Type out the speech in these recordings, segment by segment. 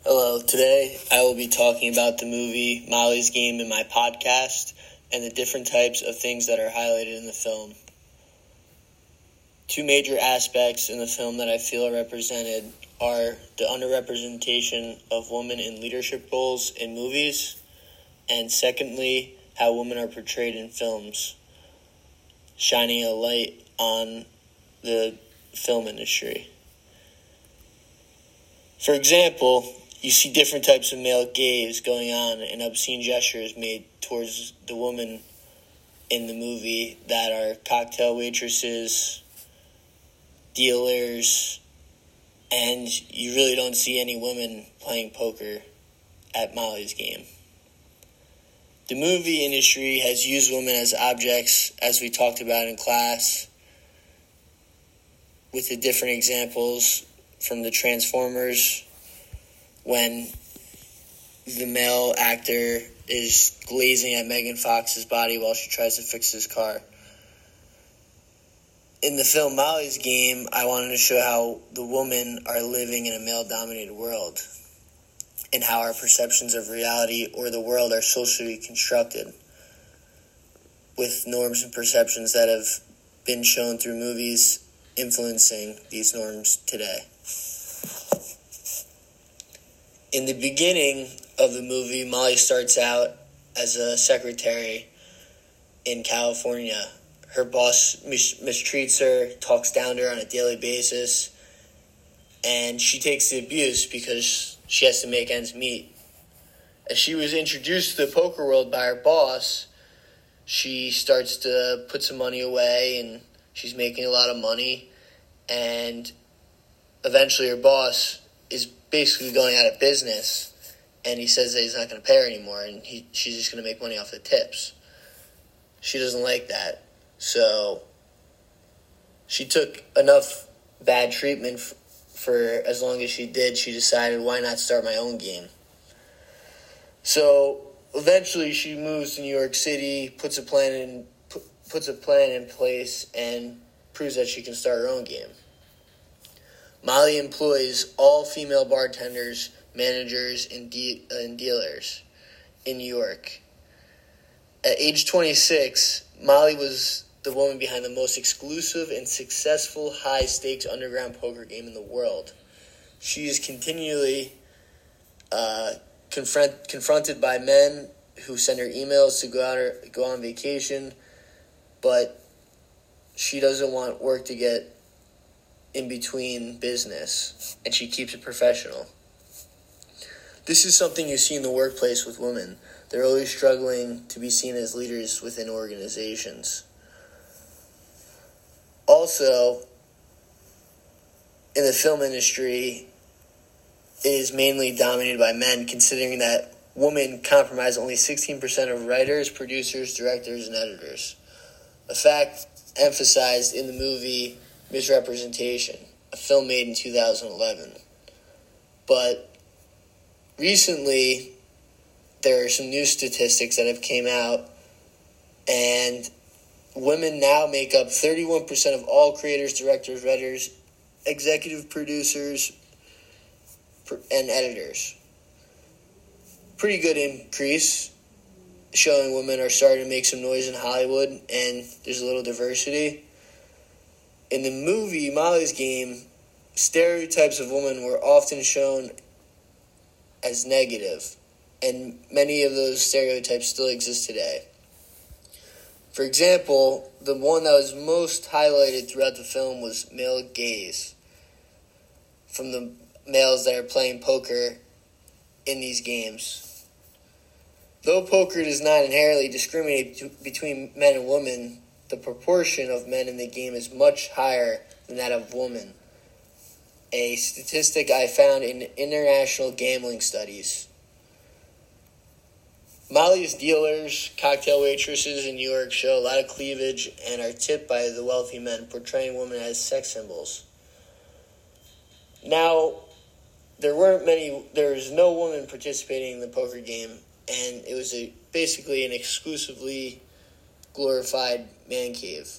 Hello, today I will be talking about the movie Molly's Game in my podcast and the different types of things that are highlighted in the film. Two major aspects in the film that I feel are represented are the underrepresentation of women in leadership roles in movies, and secondly, how women are portrayed in films, shining a light on the film industry. For example, you see different types of male gaze going on and obscene gestures made towards the woman in the movie that are cocktail waitresses, dealers, and you really don't see any women playing poker at Molly's Game. The movie industry has used women as objects, as we talked about in class, with the different examples from the Transformers, when the male actor is glazing at Megan Fox's body while she tries to fix his car. In the film Molly's Game, I wanted to show how the women are living in a male-dominated world and how our perceptions of reality or the world are socially constructed with norms and perceptions that have been shown through movies influencing these norms today. In the beginning of the movie, Molly starts out as a secretary in California. Her boss mistreats her, talks down to her on a daily basis, and she takes the abuse because she has to make ends meet. As she was introduced to the poker world by her boss, she starts to put some money away, and she's making a lot of money, and eventually her boss is basically going out of business, and he says that he's not going to pay her anymore, and she's just going to make money off the tips. She doesn't like that, so she took enough bad treatment for as long as she did. She decided, why not start my own game? So eventually she moves to New York City, puts a plan in place, and proves that she can start her own game. Molly employs all female bartenders, managers, and dealers in New York. At age 26, Molly was the woman behind the most exclusive and successful high-stakes underground poker game in the world. She is continually confronted by men who send her emails to go on vacation, but she doesn't want work to get in between business, and she keeps it professional. This is something you see in the workplace with women. They're always struggling to be seen as leaders within organizations. Also, in the film industry, it is mainly dominated by men, considering that women comprise only 16% of writers, producers, directors, and editors. A fact emphasized in the movie Misrepresentation, a film made in 2011. But recently, there are some new statistics that have came out, and women now make up 31% of all creators, directors, writers, executive producers, and editors. Pretty good increase, showing women are starting to make some noise in Hollywood, and there's a little diversity. In the movie Molly's Game, stereotypes of women were often shown as negative, and many of those stereotypes still exist today. For example, the one that was most highlighted throughout the film was male gaze from the males that are playing poker in these games. Though poker does not inherently discriminate between men and women, the proportion of men in the game is much higher than that of women. A statistic I found in international gambling studies. Molly's dealers, cocktail waitresses in New York show a lot of cleavage and are tipped by the wealthy men, portraying women as sex symbols. Now, there was no woman participating in the poker game, and it was basically an exclusively glorified man cave.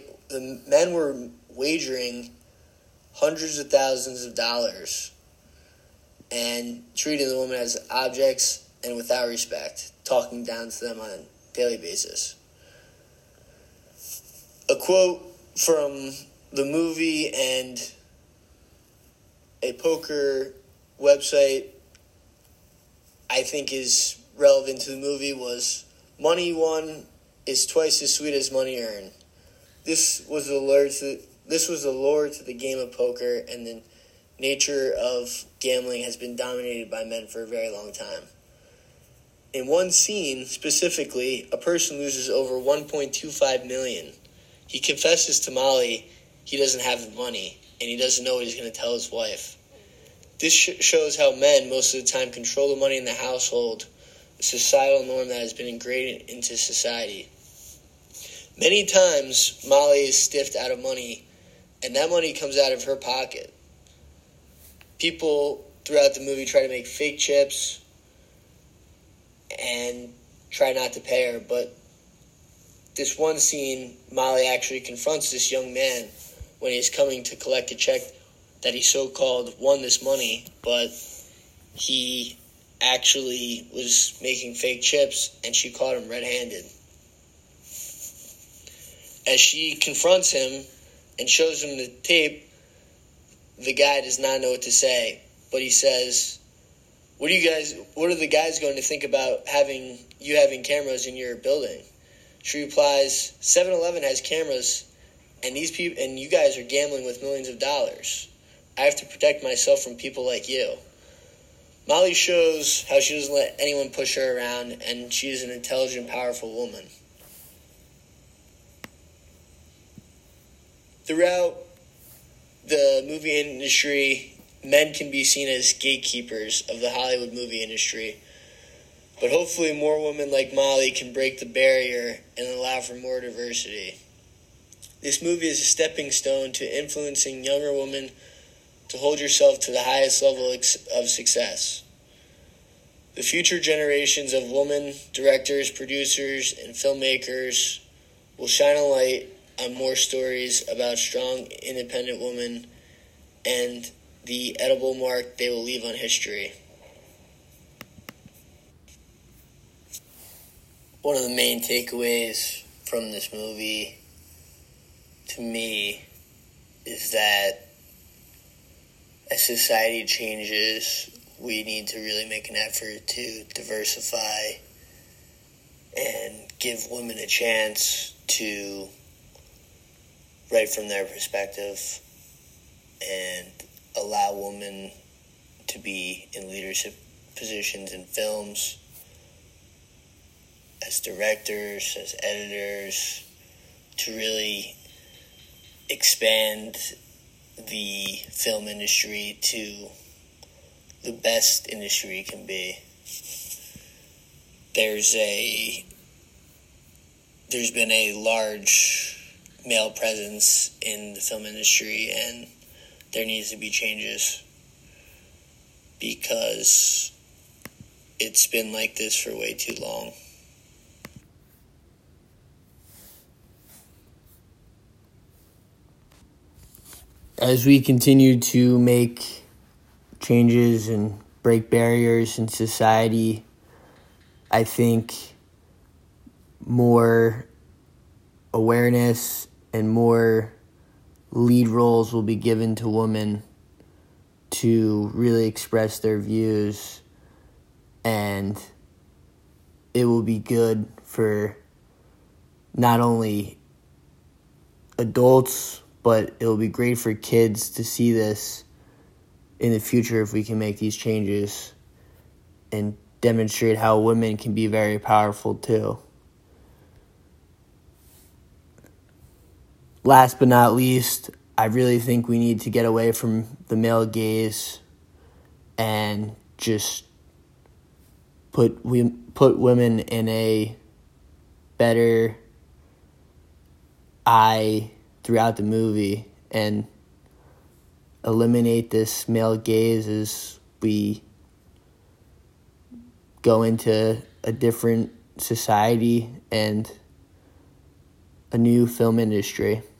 The men were wagering hundreds of thousands of dollars and treating the women as objects and without respect, talking down to them on a daily basis. A quote from the movie and a poker website I think is relevant to the movie was, "Money won is twice as sweet as money earned." This was the lure to the game of poker, and the nature of gambling has been dominated by men for a very long time. In one scene, specifically, a person loses over $1.25 million. He confesses to Molly he doesn't have the money, and he doesn't know what he's going to tell his wife. This shows how men, most of the time, control the money in the household, a societal norm that has been ingrained into society. Many times, Molly is stiffed out of money, and that money comes out of her pocket. People throughout the movie try to make fake chips and try not to pay her, but this one scene, Molly actually confronts this young man when he's coming to collect a check that he so-called won this money, but he actually was making fake chips, and she caught him red-handed. As she confronts him and shows him the tape, the guy does not know what to say, but he says, what are the guys going to think about having cameras in your building? She replies, 7-Eleven has cameras, and you guys are gambling with millions of dollars. I have to protect myself from people like you. Molly shows how she doesn't let anyone push her around, and she is an intelligent, powerful woman. Throughout the movie industry, men can be seen as gatekeepers of the Hollywood movie industry, but hopefully more women like Molly can break the barrier and allow for more diversity. This movie is a stepping stone to influencing younger women to hold yourself to the highest level of success. The future generations of women directors, producers, and filmmakers will shine a light on more stories about strong, independent women and the edible mark they will leave on history. One of the main takeaways from this movie, to me, is that as society changes, we need to really make an effort to diversify and give women a chance to write from their perspective and allow women to be in leadership positions in films, as directors, as editors, to really expand the film industry to the best industry it can be. There's been a large male presence in the film industry, and there needs to be changes because it's been like this for way too long. As we continue to make changes and break barriers in society, I think more awareness and more lead roles will be given to women to really express their views, and it will be good for not only adults, but it will be great for kids to see this in the future if we can make these changes and demonstrate how women can be very powerful too. Last but not least, I really think we need to get away from the male gaze and just put women in a better eye throughout the movie and eliminate this male gaze as we go into a different society and a new film industry.